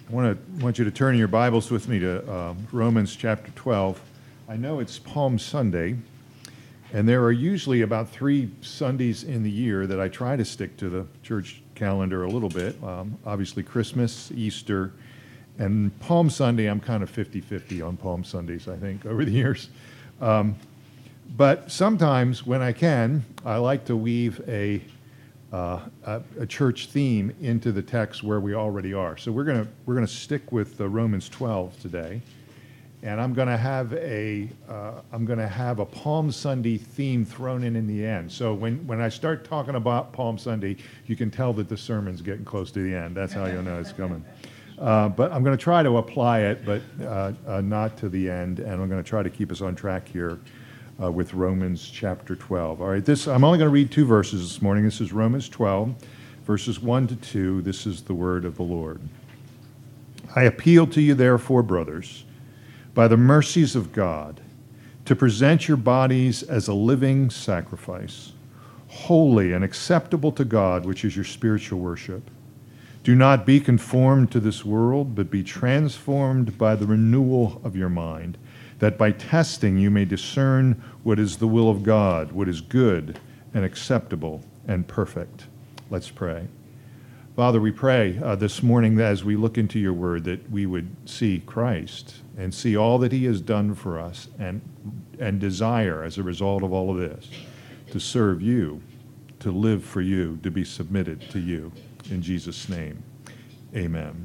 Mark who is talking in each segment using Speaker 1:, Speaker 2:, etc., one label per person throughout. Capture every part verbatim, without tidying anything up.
Speaker 1: I want to want you to turn your Bibles with me to uh, Romans chapter twelve. I know it's Palm Sunday, and there are usually about three Sundays in the year that I try to stick to the church calendar a little bit. Um, obviously Christmas, Easter, and Palm Sunday. I'm kind of fifty-fifty on Palm Sundays, I think, over the years. Um, but sometimes when I can, I like to weave a Uh, a, a church theme into the text where we already are. So we're gonna we're gonna stick with uh, Romans twelve today, and I'm gonna have a uh, I'm gonna have a Palm Sunday theme thrown in in the end. So when when I start talking about Palm Sunday, you can tell that the sermon's getting close to the end. That's how you'll know it's coming. Uh, but I'm gonna try to apply it, but uh, uh, not to the end, and I'm gonna try to keep us on track here. Uh, with Romans chapter twelve. All right, this I'm only going to read two verses this morning. This is Romans twelve, verses one to two. This is the word of the Lord. I appeal to you, therefore, brothers, by the mercies of God, to present your bodies as a living sacrifice, holy and acceptable to God, which is your spiritual worship. Do not be conformed to this world, but be transformed by the renewal of your mind, that by testing you may discern what is the will of God, what is good and acceptable and perfect. Let's pray. Father, we pray uh, this morning that as we look into your word that we would see Christ and see all that he has done for us and, and desire as a result of all of this to serve you, to live for you, to be submitted to you. In Jesus' name, amen.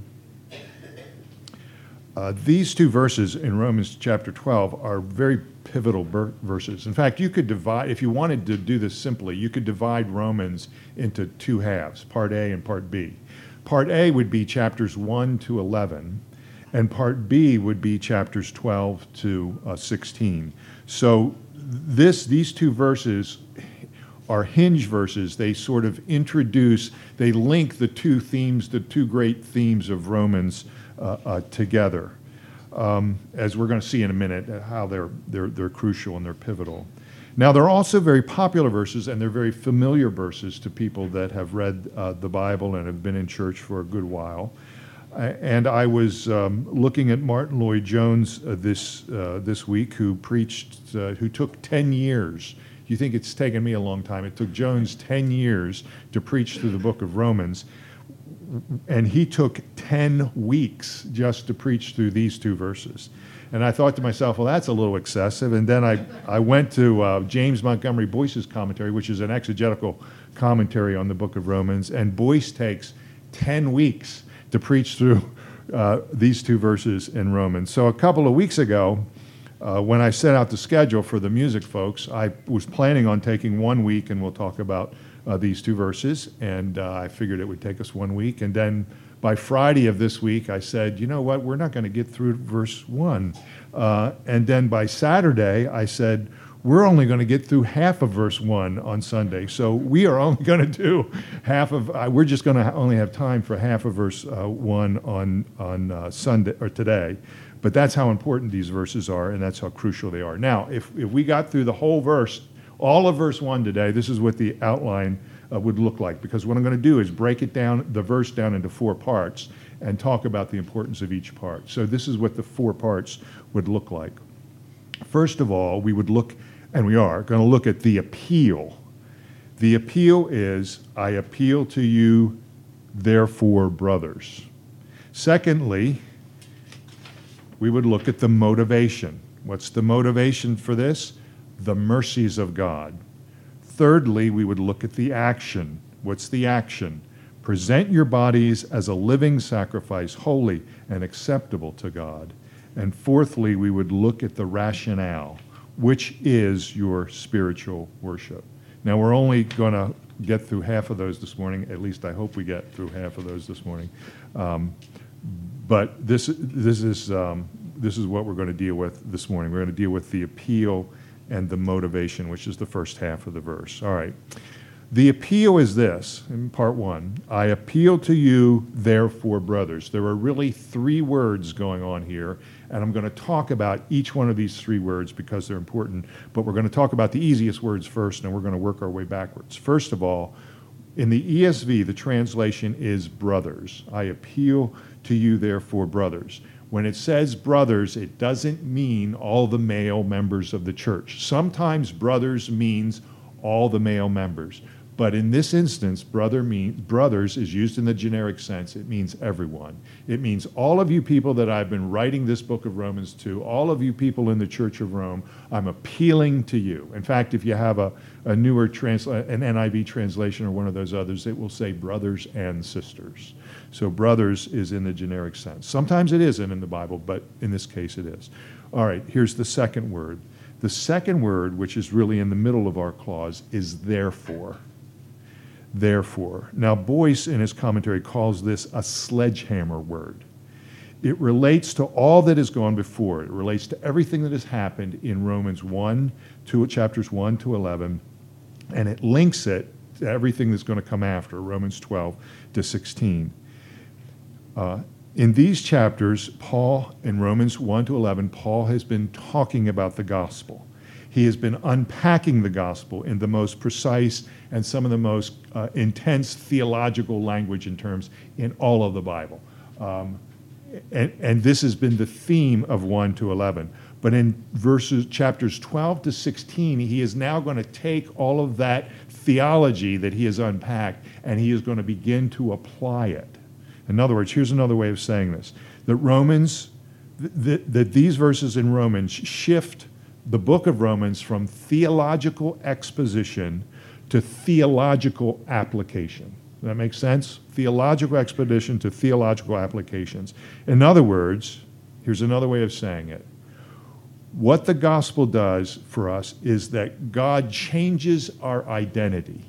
Speaker 1: Uh, these two verses in Romans chapter twelve are very pivotal ber- verses. In fact, you could divide, if you wanted to do this simply, you could divide Romans into two halves, part A and part B. Part A would be chapters one to eleven, and part B would be chapters twelve to sixteen. So this, these two verses are hinge verses. They sort of introduce, they link the two themes, the two great themes of Romans Uh, uh, together, um, as we're going to see in a minute how they're they're they're crucial and they're pivotal. Now they're also very popular verses and they're very familiar verses to people that have read uh, the Bible and have been in church for a good while. Uh, and I was um, looking at Martin Lloyd-Jones uh, this uh, this week, who preached, uh, who took ten years. You think it's taken me a long time? It took Jones ten years to preach through the book of Romans. And he took ten weeks just to preach through these two verses. And I thought to myself, well, that's a little excessive. And then I, I went to uh, James Montgomery Boyce's commentary, which is an exegetical commentary on the book of Romans. And Boyce takes ten weeks to preach through uh, these two verses in Romans. So a couple of weeks ago, uh, when I set out the schedule for the music folks, I was planning on taking one week, and we'll talk about Uh, these two verses, and uh, I figured it would take us one week. And then by Friday of this week, I said, you know what, we're not going to get through verse one. Uh, and then by Saturday, I said, we're only going to get through half of verse one on Sunday. So we are only going to do half of, uh, we're just going to ha- only have time for half of verse uh, one on, on uh, Sunday, or today. But that's how important these verses are, and that's how crucial they are. Now, if, if we got through the whole verse, all of verse one today, this is what the outline uh, would look like, because what I'm going to do is break it down, the verse down into four parts, and talk about the importance of each part. So this is what the four parts would look like. First of all, we would look, and we are, going to look at the appeal. The appeal is, I appeal to you, therefore, brothers. Secondly, we would look at the motivation. What's the motivation for this? The mercies of God. Thirdly, we would look at the action. What's the action? Present your bodies as a living sacrifice, holy and acceptable to God. And fourthly, we would look at the rationale, which is your spiritual worship. Now, we're only going to get through half of those this morning. At least I hope we get through half of those this morning. Um, but this, this, is, um, this is what we're going to deal with this morning. We're going to deal with the appeal and the motivation, which is the first half of the verse. All right. The appeal is this, in part one. I appeal to you, therefore, brothers. There are really three words going on here, and I'm going to talk about each one of these three words because they're important, but we're going to talk about the easiest words first, and we're going to work our way backwards. First of all, In the E S V, the translation is brothers. I appeal to you, therefore, brothers. When it says brothers, it doesn't mean all the male members of the church. Sometimes brothers means all the male members. But in this instance, brother mean, brothers is used in the generic sense. It means everyone. It means all of you people that I've been writing this book of Romans to, all of you people in the Church of Rome, I'm appealing to you. In fact, if you have a, a newer, transla- an N I V translation or one of those others, it will say brothers and sisters. So brothers is in the generic sense. Sometimes it isn't in the Bible, but in this case it is. All right, here's the second word. The second word, which is really in the middle of our clause, is therefore. Therefore. Now, Boyce, in his commentary, calls this a sledgehammer word. It relates to all that has gone before. It relates to everything that has happened in Romans one, to chapters one to eleven, and it links it to everything that's going to come after, Romans twelve to sixteen. Uh, in these chapters, Paul, in Romans one to eleven, Paul has been talking about the gospel. He has been unpacking the gospel in the most precise and some of the most uh, intense theological language and terms in all of the Bible. Um, and, and this has been the theme of one to eleven. But in verses chapters twelve to sixteen, he is now going to take all of that theology that he has unpacked and he is going to begin to apply it. In other words, here's another way of saying this. That Romans, th- th- that these verses in Romans shift the book of Romans from theological exposition to theological application. Does that make sense? Theological exposition to theological applications. In other words, here's another way of saying it. What the gospel does for us is that God changes our identity.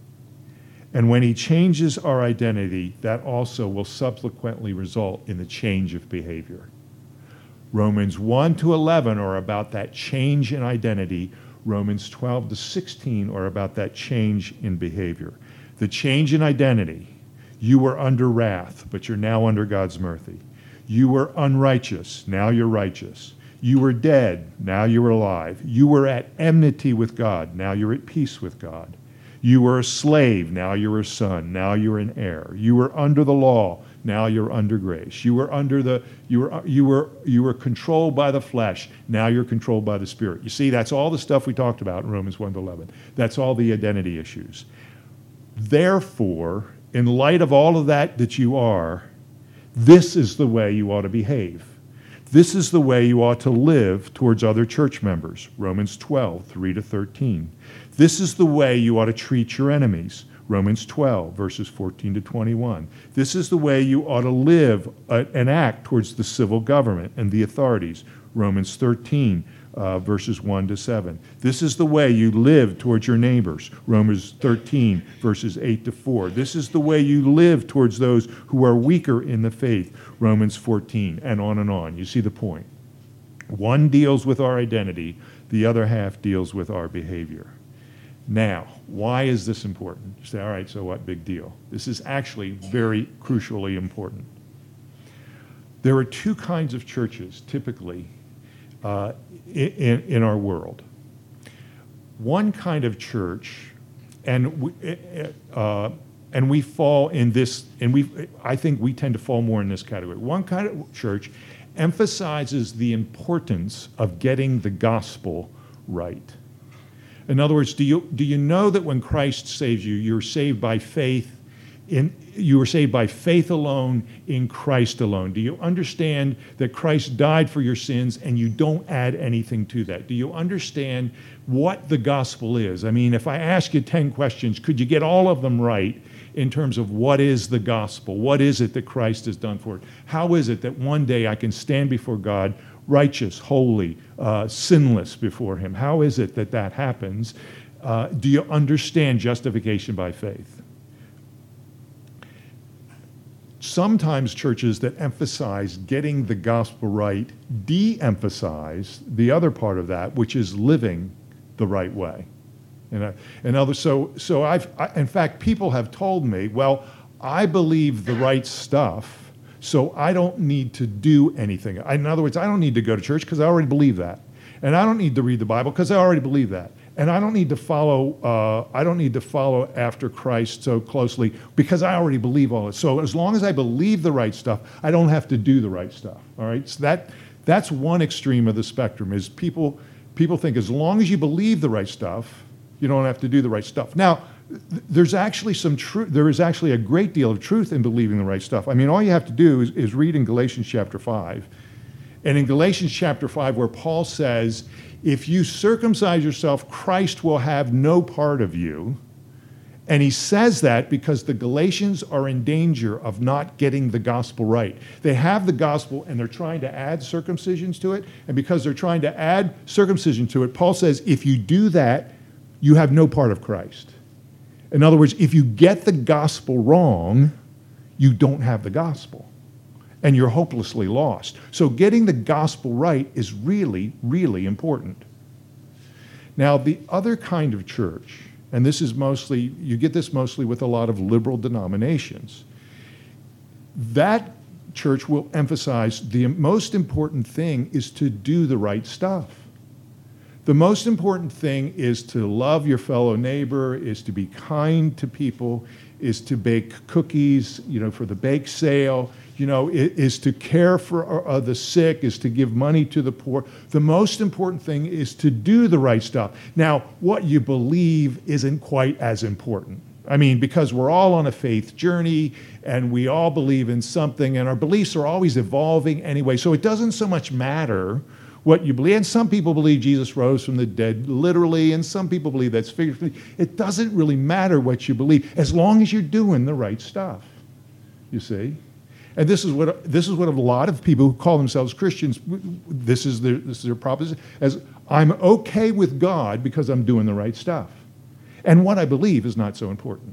Speaker 1: And when he changes our identity, that also will subsequently result in the change of behavior. Romans one to eleven are about that change in identity. Romans twelve to sixteen are about that change in behavior. The change in identity. You were under wrath, but you're now under God's mercy. You were unrighteous, now you're righteous. You were dead, now you're alive. You were at enmity with God, now you're at peace with God. You were a slave, now you're a son, now you're an heir. You were under the law, now you're under grace. You were under the you were you were you were controlled by the flesh, now you're controlled by the Spirit. You see, that's all the stuff we talked about in Romans one to eleven. That's all the identity issues. Therefore, in light of all of that that you are, this is the way you ought to behave. This is the way you ought to live towards other church members. Romans twelve, three to thirteen. This is the way you ought to treat your enemies. Romans twelve, verses fourteen to twenty-one. This is the way you ought to live uh, and act towards the civil government and the authorities. Romans thirteen, uh, verses one to seven. This is the way you live towards your neighbors. Romans thirteen, verses eight to four. This is the way you live towards those who are weaker in the faith. Romans fourteen, and on and on. You see the point. One deals with our identity. The other half deals with our behavior. Now, why is this important? You say, all right, so what, big deal? This is actually very crucially important. There are two kinds of churches, typically, uh, in, in our world. One kind of church, and we, uh, and we fall in this, and we, I think we tend to fall more in this category. One kind of church emphasizes the importance of getting the gospel right. In other words, do you, do you know that when Christ saves you, you're saved by faith in, you were saved by faith alone in Christ alone? Do you understand that Christ died for your sins and you don't add anything to that? Do you understand what the gospel is? I mean, if I ask you ten questions, could you get all of them right in terms of what is the gospel? What is it that Christ has done for it? How is it that one day I can stand before God righteous, holy, uh, sinless before him? How is it that that happens? Uh, do you understand justification by faith? Sometimes churches that emphasize getting the gospel right de-emphasize the other part of that, which is living the right way. And, I, and other, so, so I've, I, in fact, people have told me, well, I believe the right stuff, so I don't need to do anything. In other words, I don't need to go to church because I already believe that. And I don't need to read the Bible because I already believe that. And I don't need to follow. Uh, I don't need to follow after Christ so closely because I already believe all this. So as long as I believe the right stuff, I don't have to do the right stuff. All right. So that that's one extreme of the spectrum. Is people people think as long as you believe the right stuff, you don't have to do the right stuff. Now, th- there's actually some truth. There is actually a great deal of truth in believing the right stuff. I mean, all you have to do is, is read in Galatians chapter five, and in Galatians chapter five, where Paul says, if you circumcise yourself, Christ will have no part of you. And he says that because the Galatians are in danger of not getting the gospel right. They have the gospel and they're trying to add circumcisions to it. And because they're trying to add circumcision to it, Paul says, if you do that, you have no part of Christ. In other words, if you get the gospel wrong, you don't have the gospel. And you're hopelessly lost. So getting the gospel right is really, really important. Now, the other kind of church, and this is mostly, you get this mostly with a lot of liberal denominations, that church will emphasize the most important thing is to do the right stuff. The most important thing is to love your fellow neighbor, is to be kind to people, is to bake cookies, you know, for the bake sale, you know, is to care for uh, the sick, is to give money to the poor. The most important thing is to do the right stuff. Now, what you believe isn't quite as important. I mean, because we're all on a faith journey and we all believe in something and our beliefs are always evolving anyway. So it doesn't so much matter what you believe. And some people believe Jesus rose from the dead literally, and some people believe that's figuratively. It doesn't really matter what you believe as long as you're doing the right stuff, you see? And this is what this is what a lot of people who call themselves Christians, this is their this is their proposition, as I'm okay with God because I'm doing the right stuff. And what I believe is not so important.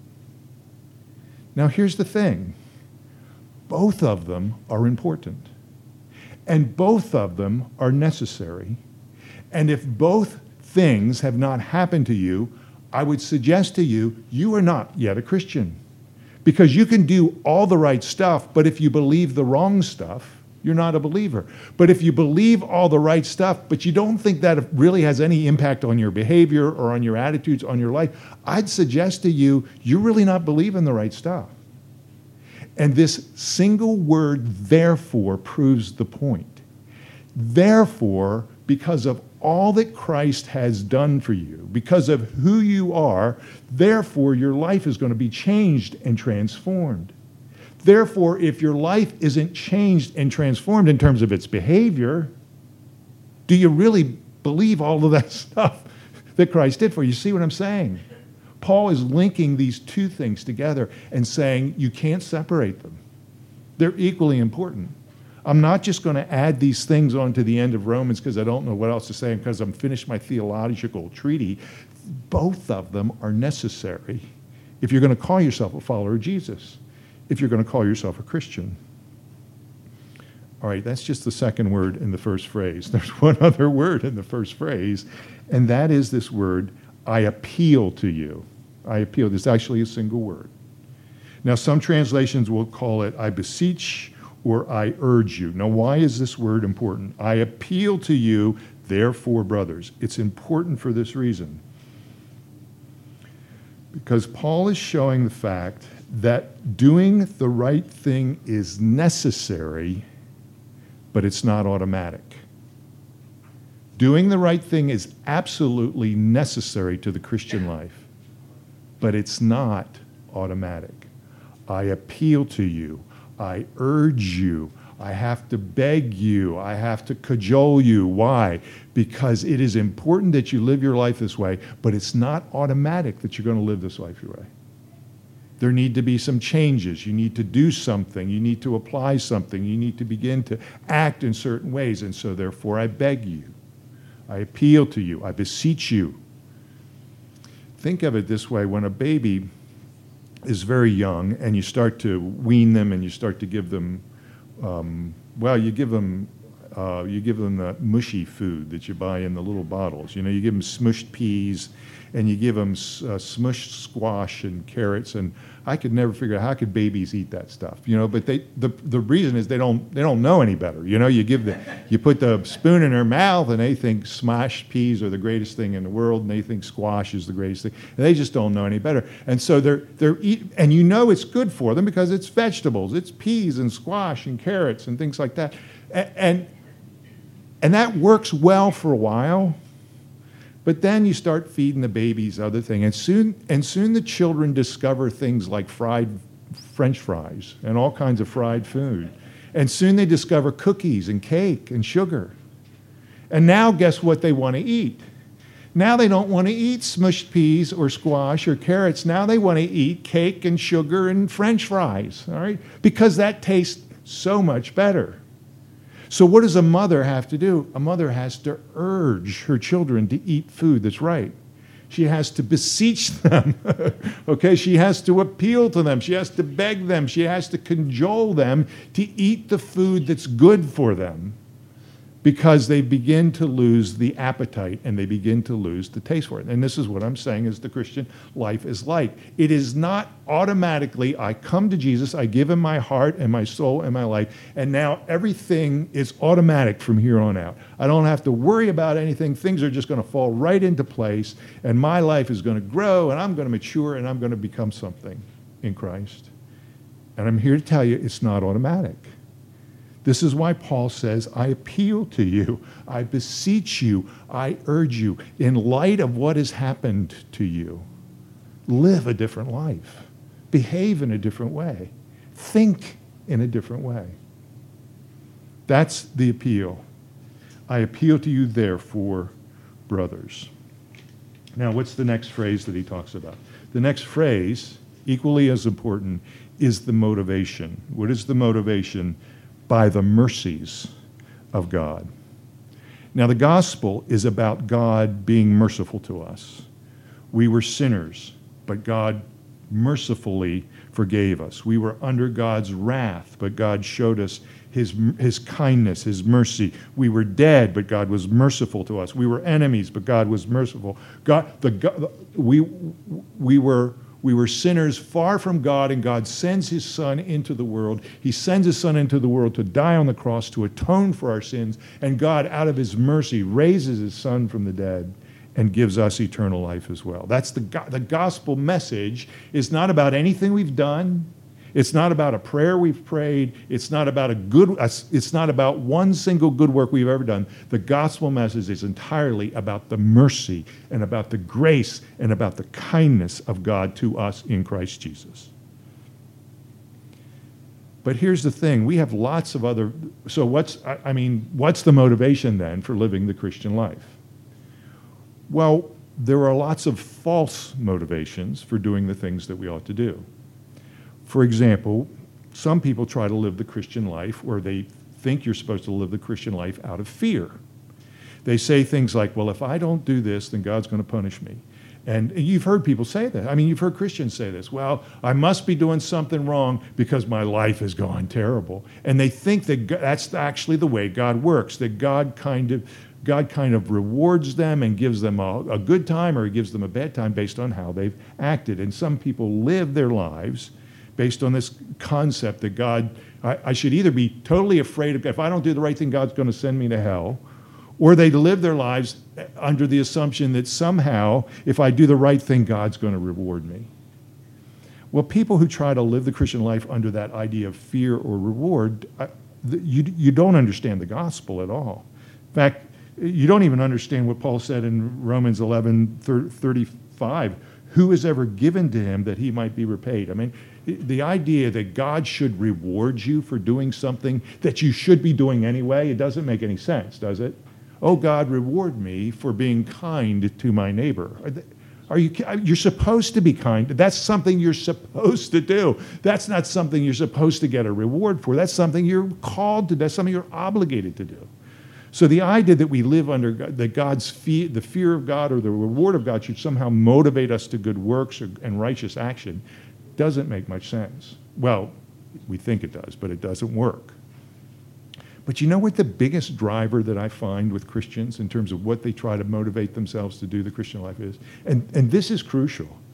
Speaker 1: Now here's the thing. Both of them are important. And both of them are necessary. And if both things have not happened to you, I would suggest to you, you are not yet a Christian. Because you can do all the right stuff, but if you believe the wrong stuff, you're not a believer. But if you believe all the right stuff, but you don't think that it really has any impact on your behavior or on your attitudes, on your life, I'd suggest to you, you're really not believing the right stuff. And this single word, therefore, proves the point. Therefore, because of all that Christ has done for you, because of who you are, therefore your life is going to be changed and transformed. Therefore, if your life isn't changed and transformed in terms of its behavior, do you really believe all of that stuff that Christ did for you? You see what I'm saying? Paul is linking these two things together and saying you can't separate them. They're equally important. I'm not just going to add these things on to the end of Romans because I don't know what else to say and because I'm finished my theological treaty. Both of them are necessary if you're going to call yourself a follower of Jesus, if you're going to call yourself a Christian. All right, that's just the second word in the first phrase. There's one other word in the first phrase, and that is this word, I appeal to you. I appeal. It's actually a single word. Now, some translations will call it I beseech or I urge you. Now, why is this word important? I appeal to you, therefore, brothers. It's important for this reason. Because Paul is showing the fact that doing the right thing is necessary, but it's not automatic. Doing the right thing is absolutely necessary to the Christian life, but it's not automatic. I appeal to you. I urge you. I have to beg you. I have to cajole you. Why? Because it is important that you live your life this way, but it's not automatic that you're going to live this life your way. There need to be some changes. You need to do something. You need to apply something. You need to begin to act in certain ways. And so therefore I beg you. I appeal to you. I beseech you. Think of it this way. When a baby is very young and you start to wean them and you start to give them, um, well, you give them, uh, you give them the mushy food that you buy in the little bottles. You know, you give them smushed peas and you give them uh, smushed squash and carrots and I could never figure out how could babies eat that stuff, you know. But they, the the reason is they don't they don't know any better, you know. You give the you put the spoon in their mouth, and they think smashed peas are the greatest thing in the world, and they think squash is the greatest thing, and they just don't know any better. And so they're they're eat, and you know it's good for them because it's vegetables, it's peas and squash and carrots and things like that, and and, and that works well for a while. But then you start feeding the babies other thing, and soon and soon the children discover things like fried French fries and all kinds of fried food. And soon they discover cookies and cake and sugar. And now guess what they want to eat? Now they don't want to eat smushed peas or squash or carrots. Now they want to eat cake and sugar and French fries, all right? Because that tastes so much better. So what does a mother have to do? A mother has to urge her children to eat food that's right. She has to beseech them, okay? She has to appeal to them. She has to beg them. She has to cajole them to eat the food that's good for them, because they begin to lose the appetite and they begin to lose the taste for it. And this is what I'm saying is the Christian life is like. It is not automatically, I come to Jesus, I give him my heart and my soul and my life, and now everything is automatic from here on out. I don't have to worry about anything. Things are just going to fall right into place, and my life is going to grow, and I'm going to mature, and I'm going to become something in Christ. And I'm here to tell you it's not automatic. This is why Paul says, I appeal to you, I beseech you, I urge you, in light of what has happened to you, live a different life, behave in a different way, think in a different way. That's the appeal. I appeal to you, therefore, brothers. Now, what's the next phrase that he talks about? The next phrase, equally as important, is the motivation. What is the motivation? By the mercies of God. Now, the gospel is about God being merciful to us. We were sinners, but God mercifully forgave us. We were under God's wrath, but God showed us his, his kindness, his mercy. We were dead, but God was merciful to us. We were enemies, but God was merciful. God, the, we, we were We were sinners far from God, and God sends his Son into the world. He sends his Son into the world to die on the cross to atone for our sins, and God, out of his mercy, raises his Son from the dead and gives us eternal life as well. That's the, go- the gospel message is not about anything we've done. It's not about a prayer we've prayed. It's not about a good, it's not about one single good work we've ever done. The gospel message is entirely about the mercy and about the grace and about the kindness of God to us in Christ Jesus. But here's the thing, we have lots of other, so what's, I, I mean, what's the motivation then for living the Christian life? Well, there are lots of false motivations for doing the things that we ought to do. For example, some people try to live the Christian life where they think you're supposed to live the Christian life out of fear. They say things like, well, if I don't do this, then God's going to punish me. And you've heard people say that. I mean, you've heard Christians say this. Well, I must be doing something wrong because my life has gone terrible. And they think that that's actually the way God works, that God kind of God kind of rewards them and gives them a, a good time or he gives them a bad time based on how they've acted. And some people live their lives based on this concept that God, I, I should either be totally afraid of, if I don't do the right thing, God's going to send me to hell, or they live their lives under the assumption that somehow, if I do the right thing, God's going to reward me. Well, people who try to live the Christian life under that idea of fear or reward, I, you, you don't understand the gospel at all. In fact, you don't even understand what Paul said in Romans eleven thirty-five. Who is ever given to him that he might be repaid? I mean, the idea that God should reward you for doing something that you should be doing anyway, it doesn't make any sense, does it? Oh, God, reward me for being kind to my neighbor. Are you, you're supposed to be kind. That's something you're supposed to do. That's not something you're supposed to get a reward for. That's something you're called to do. That's something you're obligated to do. So the idea that we live under, that God's fear, the fear of God or the reward of God should somehow motivate us to good works or, and righteous action doesn't make much sense. Well, we think it does, but it doesn't work. But you know what the biggest driver that I find with Christians in terms of what they try to motivate themselves to do the Christian life is? And, and this is crucial.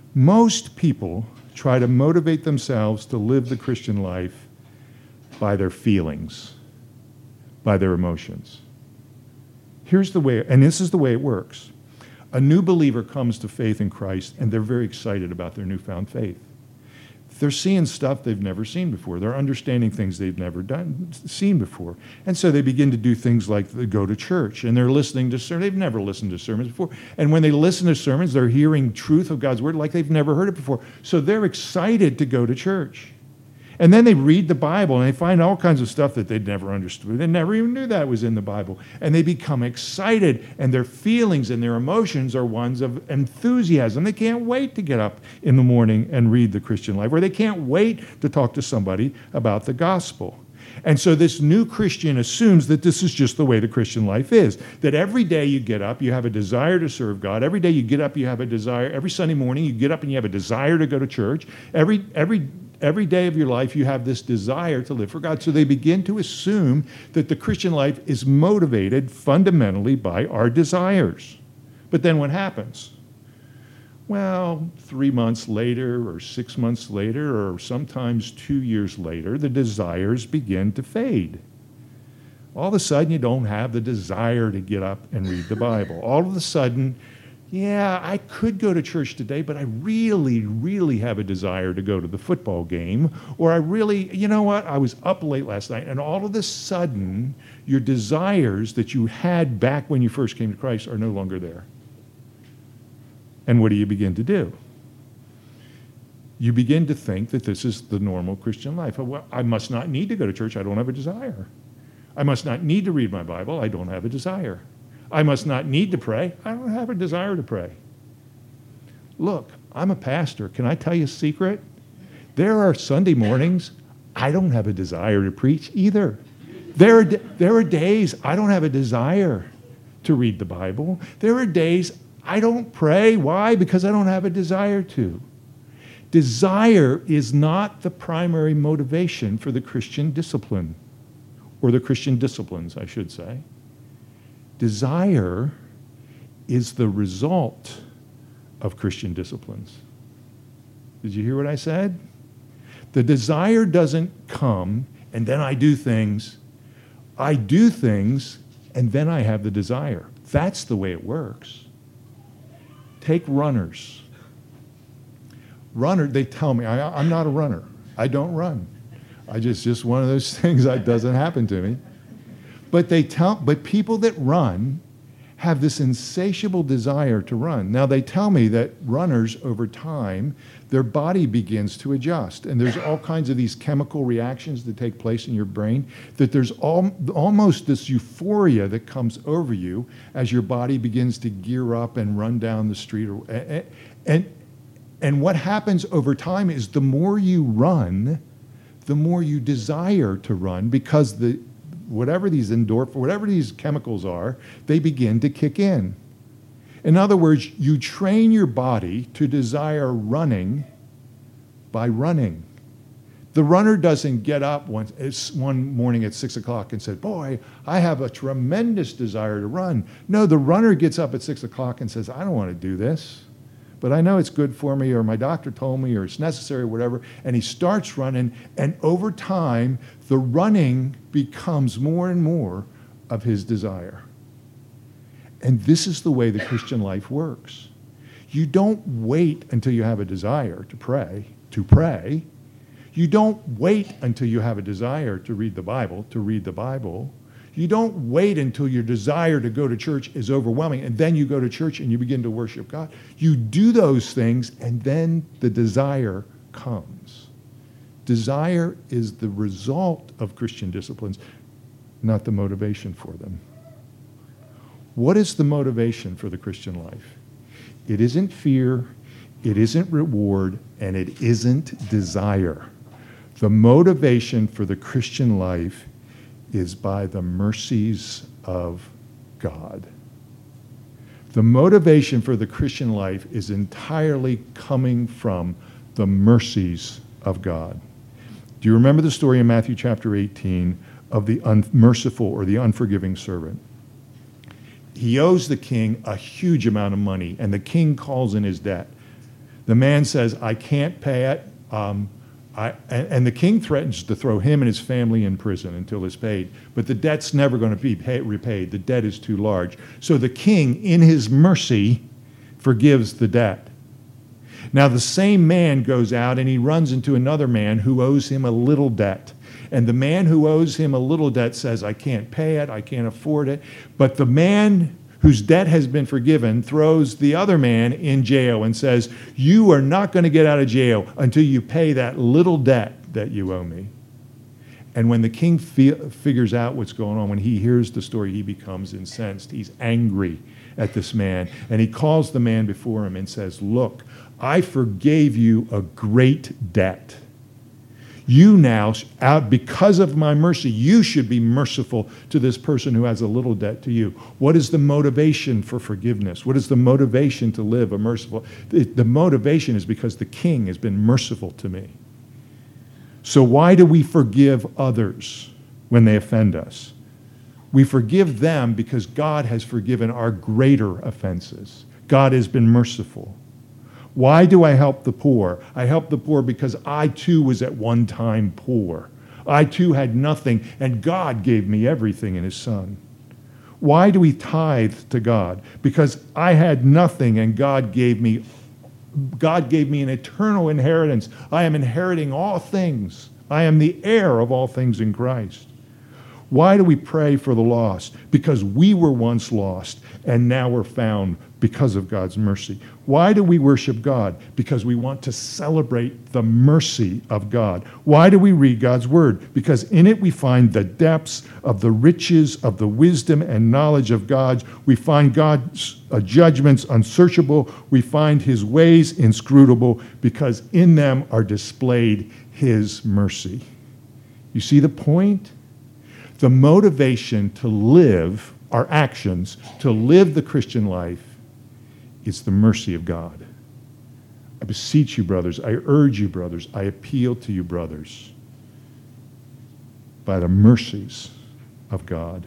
Speaker 1: Most people try to motivate themselves to live the Christian life by their feelings, by their emotions. Here's the way, and this is the way it works. A new believer comes to faith in Christ, and they're very excited about their newfound faith. They're seeing stuff they've never seen before. They're understanding things they've never done, seen before. And so they begin to do things like they go to church, and they're listening to sermons. They've never listened to sermons before. And when they listen to sermons, they're hearing truth of God's word like they've never heard it before. So they're excited to go to church. And then they read the Bible, and they find all kinds of stuff that they'd never understood. They never even knew that was in the Bible. And they become excited, and their feelings and their emotions are ones of enthusiasm. They can't wait to get up in the morning and read the Christian life, or they can't wait to talk to somebody about the gospel. And so this new Christian assumes that this is just the way the Christian life is, that every day you get up, you have a desire to serve God. Every day you get up, you have a desire. Every Sunday morning you get up and you have a desire to go to church. Every, every, every day of your life you have this desire to live for God. So they begin to assume that the Christian life is motivated fundamentally by our desires. But then what happens? Well, three months later or six months later or sometimes two years later, the desires begin to fade. All of a sudden, you don't have the desire to get up and read the Bible. All of a sudden, yeah, I could go to church today, but I really, really have a desire to go to the football game. Or I really, you know what, I was up late last night, and all of a sudden, your desires that you had back when you first came to Christ are no longer there. And what do you begin to do? You begin to think that this is the normal Christian life. Well, I must not need to go to church. I don't have a desire. I must not need to read my Bible. I don't have a desire. I must not need to pray. I don't have a desire to pray. Look, I'm a pastor. Can I tell you a secret? There are Sunday mornings I don't have a desire to preach either. There are, there are days I don't have a desire to read the Bible. There are days I don't pray. Why? Because I don't have a desire to. Desire is not the primary motivation for the Christian discipline, or the Christian disciplines, I should say. Desire is the result of Christian disciplines. Did you hear what I said? The desire doesn't come and then I do things. I do things and then I have the desire. That's the way it works. Take runners. Runner, they tell me, I, I'm not a runner. I don't run. I just, just one of those things that doesn't happen to me. But they tell, but people that run have this insatiable desire to run. Now they tell me that runners over time, their body begins to adjust. And there's all kinds of these chemical reactions that take place in your brain, that there's all, almost this euphoria that comes over you as your body begins to gear up and run down the street. Or, and, and, and what happens over time is the more you run, the more you desire to run, because the whatever these endorphins, whatever these chemicals are, they begin to kick in. In other words, you train your body to desire running by running. The runner doesn't get up one, one morning at six o'clock and say, boy, I have a tremendous desire to run. No, the runner gets up at six o'clock and says, I don't want to do this, but I know it's good for me, or my doctor told me, or it's necessary, or whatever, and he starts running, and over time, the running becomes more and more of his desire. And this is the way the Christian life works. You don't wait until you have a desire to pray, to pray. You don't wait until you have a desire to read the Bible, to read the Bible. You don't wait until your desire to go to church is overwhelming, and then you go to church and you begin to worship God. You do those things, and then the desire comes. Desire is the result of Christian disciplines, not the motivation for them. What is the motivation for the Christian life? It isn't fear, it isn't reward, and it isn't desire. The motivation for the Christian life is by the mercies of God. The motivation for the Christian life is entirely coming from the mercies of God. Do you remember the story in Matthew chapter eighteen of the unmerciful or the unforgiving servant? He owes the king a huge amount of money, and the king calls in his debt. The man says, I can't pay it. Um, I, and, and the king threatens to throw him and his family in prison until it's paid. But the debt's never going to be pay, repaid. The debt is too large. So the king, in his mercy, forgives the debt. Now the same man goes out and he runs into another man who owes him a little debt. And the man who owes him a little debt says, I can't pay it, I can't afford it. But the man whose debt has been forgiven throws the other man in jail and says, you are not going to get out of jail until you pay that little debt that you owe me. And when the king fe- figures out what's going on, when he hears the story, he becomes incensed. He's angry at this man. And he calls the man before him and says, look, I forgave you a great debt. You now, out because of my mercy, you should be merciful to this person who has a little debt to you. What is the motivation for forgiveness? What is the motivation to live a merciful? The, the motivation is because the king has been merciful to me. So why do we forgive others when they offend us? We forgive them because God has forgiven our greater offenses. God has been merciful. Why do I help the poor? I help the poor because I too was at one time poor. I too had nothing, and God gave me everything in his Son. Why do we tithe to God? Because I had nothing, and God gave me, God gave me an eternal inheritance. I am inheriting all things. I am the heir of all things in Christ. Why do we pray for the lost? Because we were once lost, and now we're found because of God's mercy. Why do we worship God? Because we want to celebrate the mercy of God. Why do we read God's word? Because in it we find the depths of the riches of the wisdom and knowledge of God. We find God's uh, judgments unsearchable. We find his ways inscrutable, because in them are displayed his mercy. You see the point? The motivation to live our actions, to live the Christian life, is the mercy of God. I beseech you, brothers, I urge you, brothers, I appeal to you, brothers, by the mercies of God.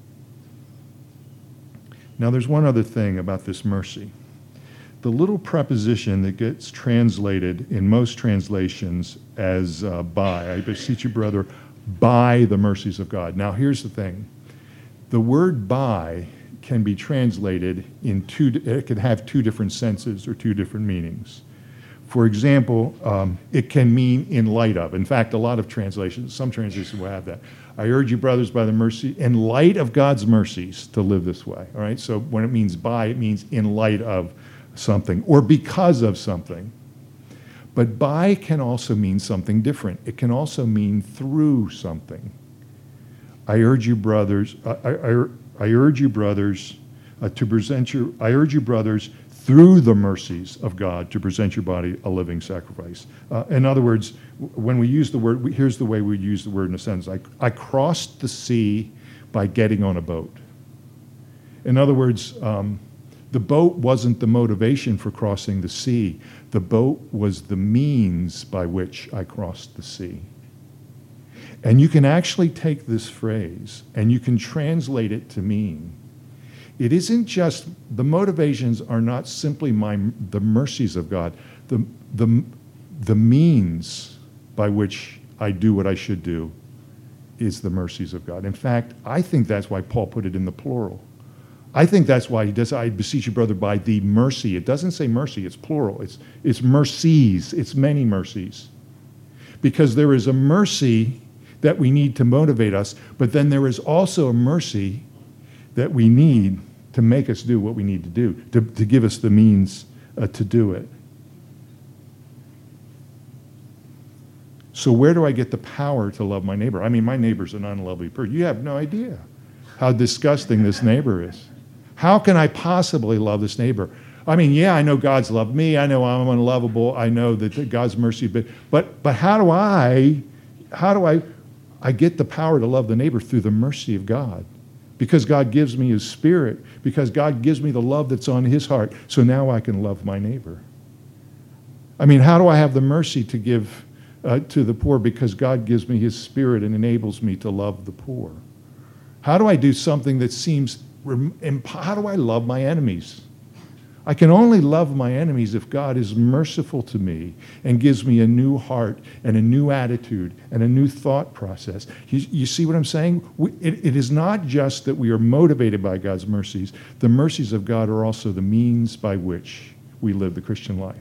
Speaker 1: Now, there's one other thing about this mercy. The little preposition that gets translated in most translations as uh, by, I beseech you, brother, by the mercies of God. Now, here's the thing. The word by can be translated in two, it can have two different senses or two different meanings. For example, um, it can mean in light of. In fact, a lot of translations, some translations will have that. I urge you, brothers, by the mercy, in light of God's mercies, to live this way. All right, so when it means by, it means in light of something or because of something. But by can also mean something different. It can also mean through something. I urge you, brothers, I, I, I urge you, brothers, uh, to present your, I urge you, brothers, through the mercies of God, to present your body a living sacrifice. Uh, in other words, when we use the word, we, here's the way we use the word in a sentence. I, I crossed the sea by getting on a boat. In other words, um, the boat wasn't the motivation for crossing the sea. The boat was the means by which I crossed the sea. And you can actually take this phrase and you can translate it to mean, it isn't just, the motivations are not simply my, the mercies of God, the, the, the means by which I do what I should do is the mercies of God. In fact, I think that's why Paul put it in the plural. I think that's why he does, I beseech you, brother, by the mercy. It doesn't say mercy, it's plural. It's, it's mercies, it's many mercies. Because there is a mercy that we need to motivate us, but then there is also a mercy that we need to make us do what we need to do, to, to give us the means uh, to do it. So where do I get the power to love my neighbor? I mean, my neighbor's an unlovely person. You have no idea how disgusting this neighbor is. How can I possibly love this neighbor? I mean, yeah, I know God's loved me. I know I'm unlovable. I know that God's mercy, but but but how do I, how do I, I get the power to love the neighbor? Through the mercy of God. Because God gives me his spirit. Because God gives me the love that's on his heart. So now I can love my neighbor. I mean, how do I have the mercy to give uh, to the poor? Because God gives me his spirit and enables me to love the poor. How do I do something that seems, how do I love my enemies? I can only love my enemies if God is merciful to me and gives me a new heart and a new attitude and a new thought process. You, you see what I'm saying? We, it, it is not just that we are motivated by God's mercies. The mercies of God are also the means by which we live the Christian life.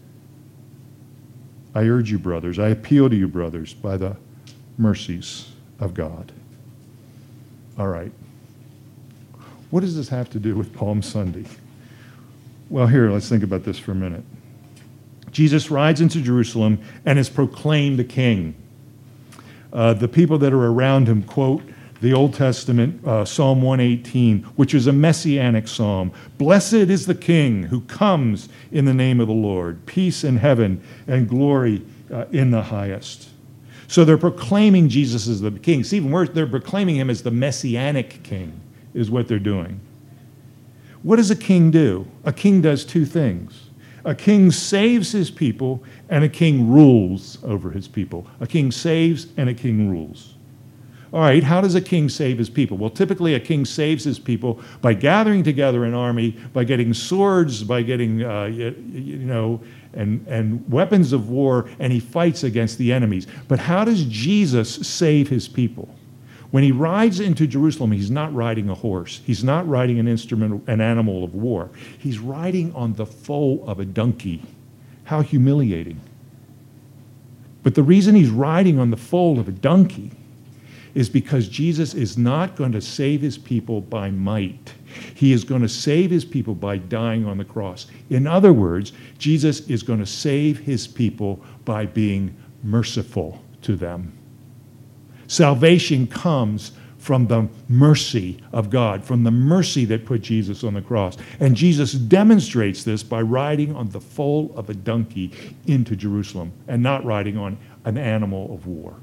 Speaker 1: I urge you, brothers, I appeal to you, brothers, by the mercies of God. All right. What does this have to do with Palm Sunday? Well, here, let's think about this for a minute. Jesus rides into Jerusalem and is proclaimed a king. Uh, the people that are around him quote the Old Testament uh, Psalm one eighteen, which is a messianic psalm. Blessed is the king who comes in the name of the Lord. Peace in heaven and glory uh, in the highest. So they're proclaiming Jesus as the king. It's even worse, they're proclaiming him as the messianic king, is what they're doing. What does a king do? A king does two things. A king saves his people, and a king rules over his people. A king saves, and a king rules. All right, how does a king save his people? Well, typically a king saves his people by gathering together an army, by getting swords, by getting, uh, you, you know, and, and weapons of war, and he fights against the enemies. But how does Jesus save his people? When he rides into Jerusalem, he's not riding a horse. He's not riding an instrument, an animal of war. He's riding on the foal of a donkey. How humiliating. But the reason he's riding on the foal of a donkey is because Jesus is not going to save his people by might. He is going to save his people by dying on the cross. In other words, Jesus is going to save his people by being merciful to them. Salvation comes from the mercy of God, from the mercy that put Jesus on the cross. And Jesus demonstrates this by riding on the foal of a donkey into Jerusalem and not riding on an animal of war.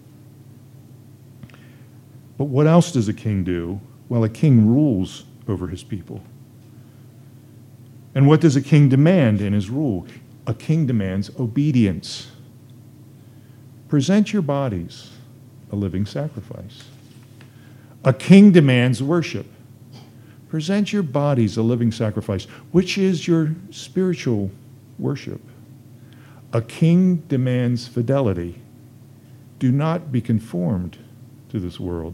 Speaker 1: But what else does a king do? Well, a king rules over his people. And what does a king demand in his rule? A king demands obedience. Present your bodies a living sacrifice. A king demands worship. Present your bodies a living sacrifice, which is your spiritual worship. A king demands fidelity. Do not be conformed to this world.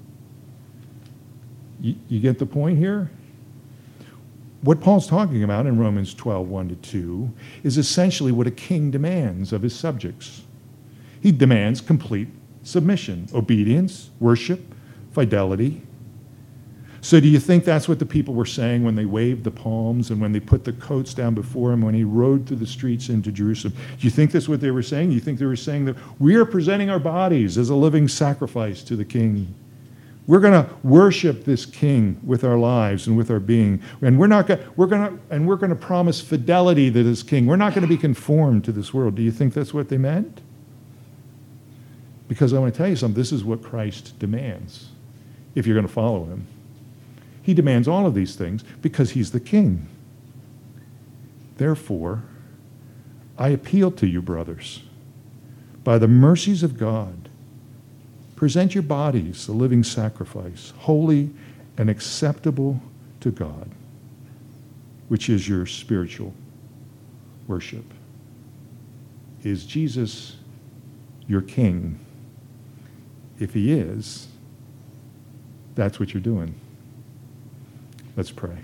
Speaker 1: You, you get the point here? What Paul's talking about in Romans twelve, one to two is essentially what a king demands of his subjects. He demands complete submission, obedience, worship, fidelity. So do you think that's what the people were saying when they waved the palms and when they put the coats down before him when he rode through the streets into Jerusalem? Do you think that's what they were saying? Do you think they were saying that we are presenting our bodies as a living sacrifice to the king? We're going to worship this king with our lives and with our being, and we're not going we're going to and we're going to promise fidelity to this king. We're not going to be conformed to this world. Do you think that's what they meant? Because I want to tell you something, this is what Christ demands if you're going to follow him. He demands all of these things because he's the king. Therefore, I appeal to you, brothers, by the mercies of God, present your bodies a living sacrifice, holy and acceptable to God, which is your spiritual worship. Is Jesus your king? If he is, that's what you're doing. Let's pray.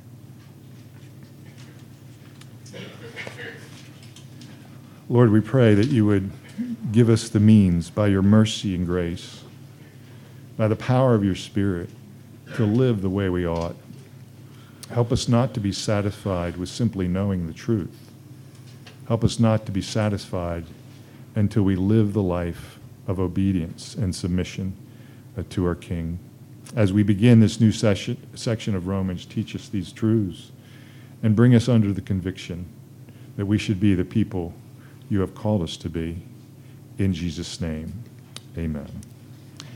Speaker 1: Lord, we pray that you would give us the means by your mercy and grace, by the power of your Spirit, to live the way we ought. Help us not to be satisfied with simply knowing the truth. Help us not to be satisfied until we live the life of obedience and submission uh, to our King. As we begin this new session, section of Romans, teach us these truths and bring us under the conviction that we should be the people you have called us to be. In Jesus' name, amen.